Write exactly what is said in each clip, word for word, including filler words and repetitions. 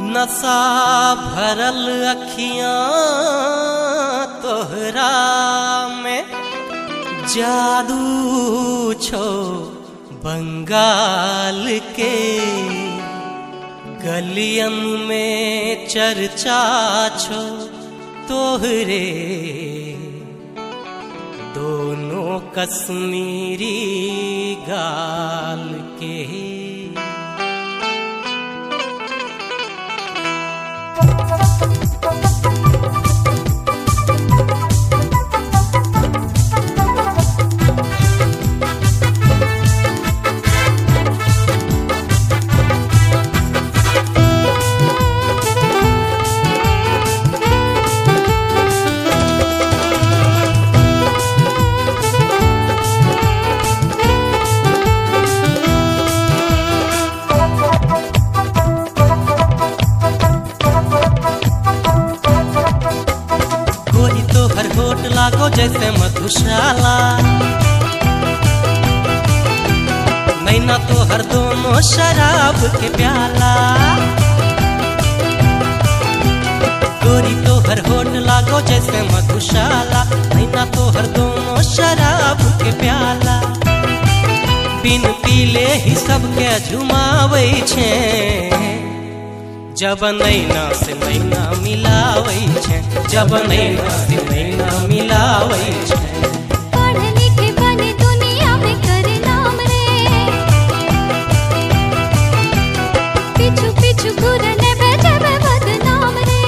नशा भरल अखियां तोहरा में जादू छो बंगाल के गलियन में चर्चा छो तोहरे दोनों कश्मीरी गाल के। होठ लागो जैसे मधुशाला, नैना तो हर दोनों शराब के प्याला। गोरी तो हर होठ लागो जैसे मधुशाला, नैना तो हर दोनों शराब के प्याला। बिन पीले ही सबके झुमावे छे, जब नैना से नैना मिलावे छे, जब नैना से नैना मिलावे छे। पढ़ लिख बने दुनिया में करे नाम रे, पीछू पीछू घूरने बेचे बे बदनाम रे।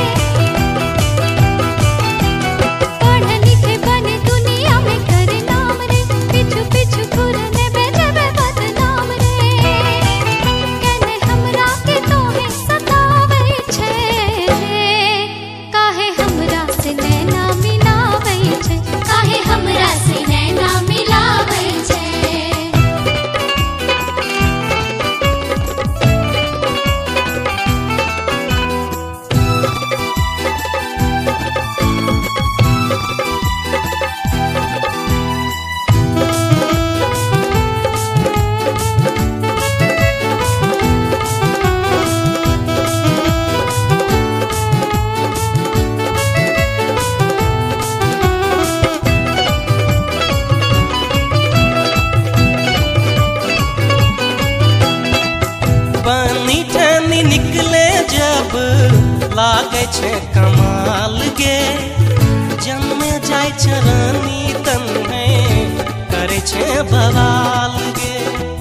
पढ़ लिख बने दुनिया में करे नाम रे, पीछू पीछू घूरने बेचे बे बदनाम रे। कहने हमरा के तो है सतावे छे, काहे हमरा से नैना मिलावे छे, काहे हमरा से नैना मिलावे छे। बनी ठनी निकले जब लागे छे कमाल गे, जन्मे जाय छे रानी तन में करे छे बवाल गे।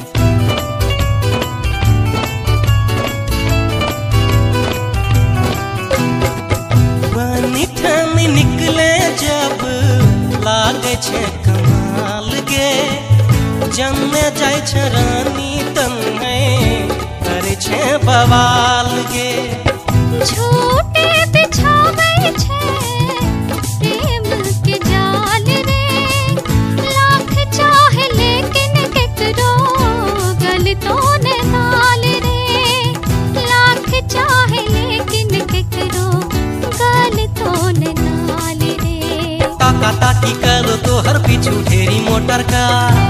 बनी ठनी निकले जब लागे छे कमाल गे, जन्मे जाय छे रानी तन में करे छे बवाल गे। झूठे बिछावे छे प्रेम के जाल रे, लाख चाहे लेकिन केकरो गल तो न नाल रे। लाख चाहे लेकिन केकरो गल तो न नाल रे। ताका ताकी करो तो हर पीछू ढेरी मोटर का,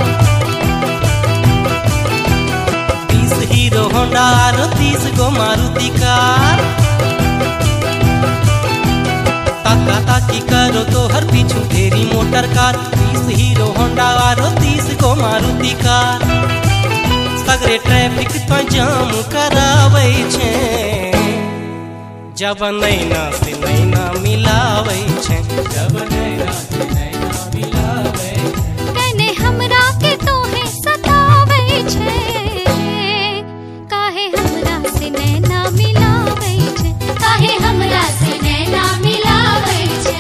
हीरो होंडा और तीस गो मारुति कार। ताका ताकी करो तो हर पीछू ढेरी मोटर कार, तीस हीरो होंडा और तीस गो मारुति कार। सगरे ट्रैफिक तो जाम करावे छे, जब नैना से नैना मिलावे छे, जब नैना से नैना मिलावे छे। कहने हमरा के तो है सतावे छे, काहे हमरा से नैना मिलावे छे, काहे हमरा से नैना मिलावे छे।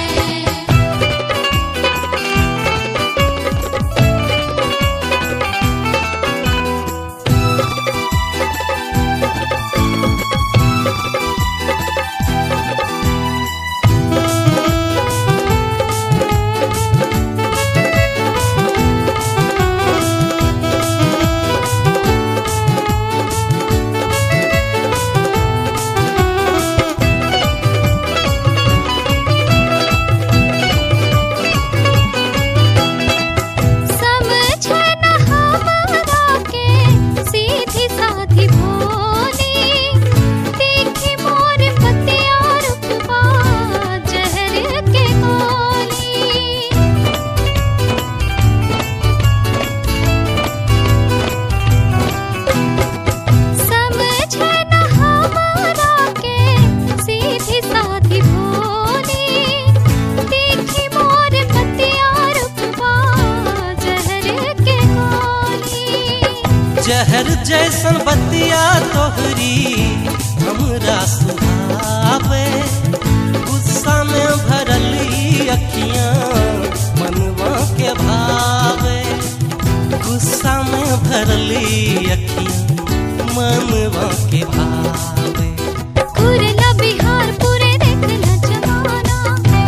जहर जैसन बतिया तोहरी हमरा सुहावे, गुस्सा में भरली अखियां मनवा के भावे, गुस्सा में भरली अखियां मनवा के भावे। कुरला बिहार पूरे देखना जमाना,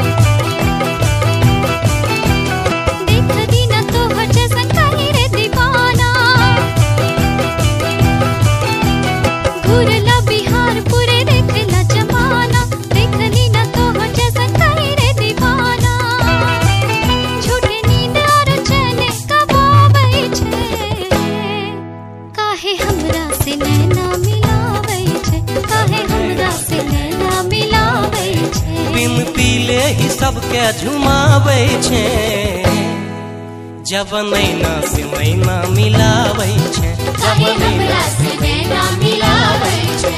देख दीना तो हर जैसन कहीं रे दीवाना। कुरला बिहार पूरे देखना जमाना, देख दीना तो हर जैसन कहीं रे दीवाना। झूठे नींद और चैन कब आवे छे, काहे हमरा से नैना मिलावे छे, काहे हमरा से नैना मिलावे छे। बिन पीले ही सबके झुमावे छे, जब नैना से नैना मिलावे छे, जब हमरा से नैना मिलावे छे।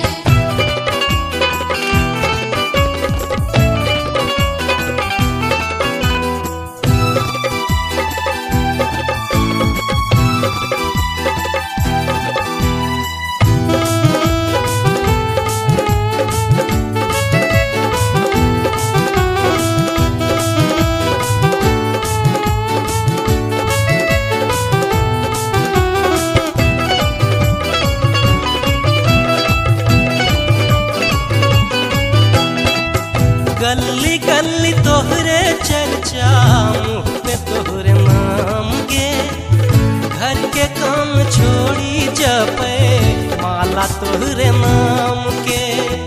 गली गली तोहरे चर्चा, मुँह पे तोहरे नाम के, घर के काम छोड़ी जपे माला तोहरे नाम के।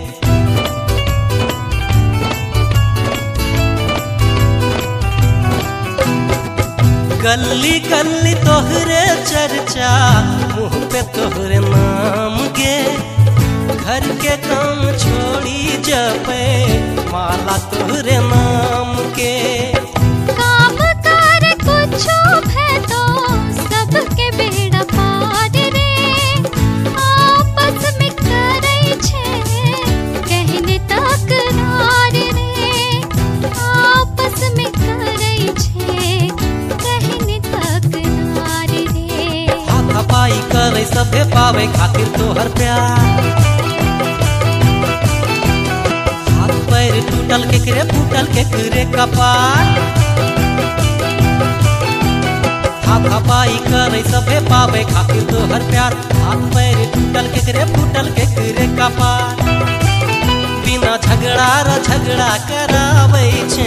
गली गली तोहरे चर्चा, मुँह पे तोहरे नाम के, घर के काम छोड़ी जपे माला तोहरे नाम के। काम कर कुछो है तो सबके बेड़ा पार रे, आपस में करे छे कहने तकरार रे, आपस में करे छे कहने तकरार रे। हाथापाई करे सभे पावे खातिर तोहर प्यार, पैर टूटल केकरे फूटल केकरे कपार। हाथापाई करे सभे पावे खातिर तोहर प्यार, हाथ पैर टूटल केकरे फूटल केकरे कपार। बिना झगड़ा र झगड़ा करावे छे,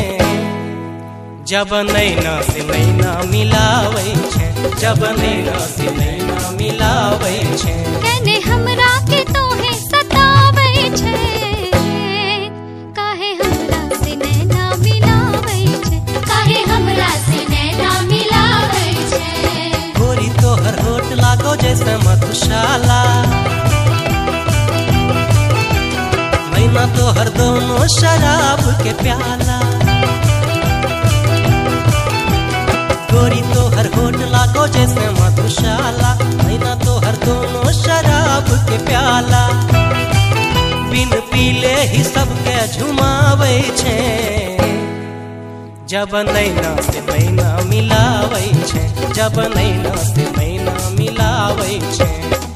जब नैना से नैना मिलावे छे, जब नैना से नैना मिलावे छे। कहने हमरा के तोहे सतावे छे, जैसे मधुशाला, नैना तोहर दोनों शराब के प्याला। गोरी तोहर होठ लागो जैसे मधुशाला, नैना तोहर दोनों शराब के प्याला। बिन पीले ही सबके झुमावे छे, जब नैना से नैना मिलावे छे, जब नैना से नैना मिलावे छे।